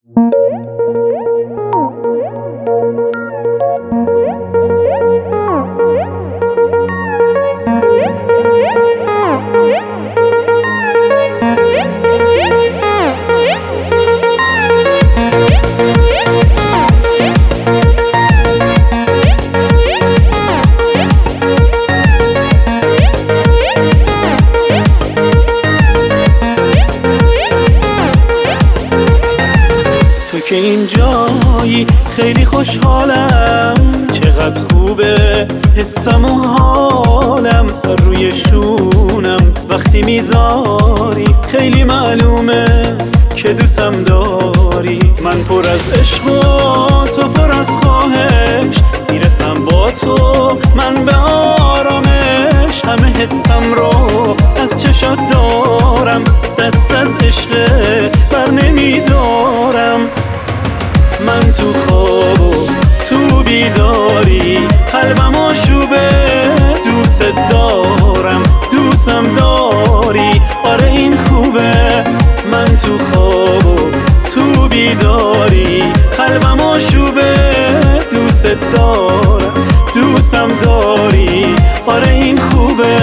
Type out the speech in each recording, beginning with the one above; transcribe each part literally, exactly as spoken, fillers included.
که اینجایی خیلی خوشحالم، چقدر خوبه حسم و حالم، سر روی شونم وقتی میذاری خیلی معلومه که دوستم داری. من پر از عشق و تو پر از خواهش، میرسم با تو من به آرامش، همه حسم رو از چشات دارم، دست از عشق بر نمیدارم. من تو خواب و تو بیداری قلبم آشوبه، دوست دارم دوستم داری، آره این خوبه. من تو خواب و تو بیداری قلبم آشوبه، دوست دارم دوستم داری، آره این خوبه.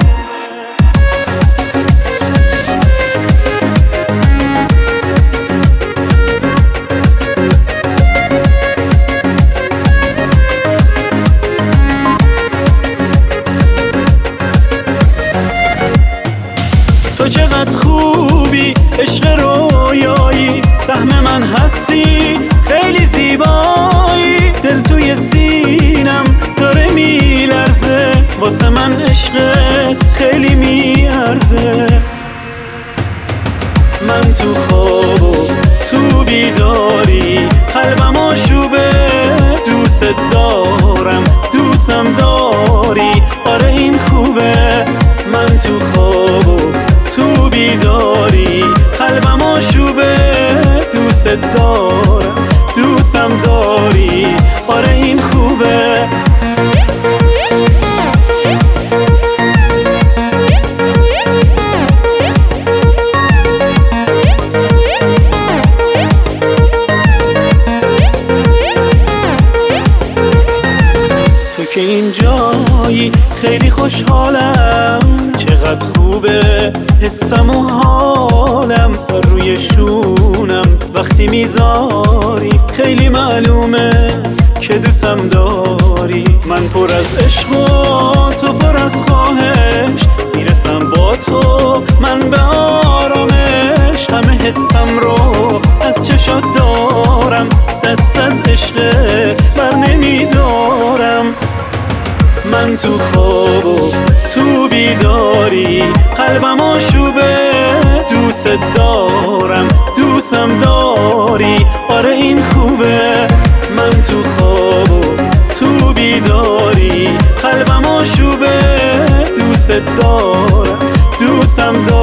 تو چقدر خوبی، عشق رویایی، سهم من هستی، خیلی زیبایی، دل توی سینم داره میلرزه، واسه من عشقت خیلی میارزه. من تو خواب و تو بیداری قلبم آشوبه، دوست دارم دوستم داری، آره این خوبه. من تو خواب و تو بیداری قلبم آشوبه، دوست دارم دوستم داری، آره این خوبه. تو که اینجایی خیلی خوشحالم، چقدر خوبه حسم و حالم، سر روی شونم وقتی میذاری خیلی معلومه که دوستم داری. من پر از عشق و تو پر از خواهش، میرسم با تو من به آرامش، همه حسم رو از چشات دارم، دست از عشق بر نمیدارم. من تو خواب و تو بیداری قلبم آشوبه، دوست دارم دوستم داری، آره این خوبه. من تو خواب و تو بیداری قلبم آشوبه، دوست دارم دوستم داری.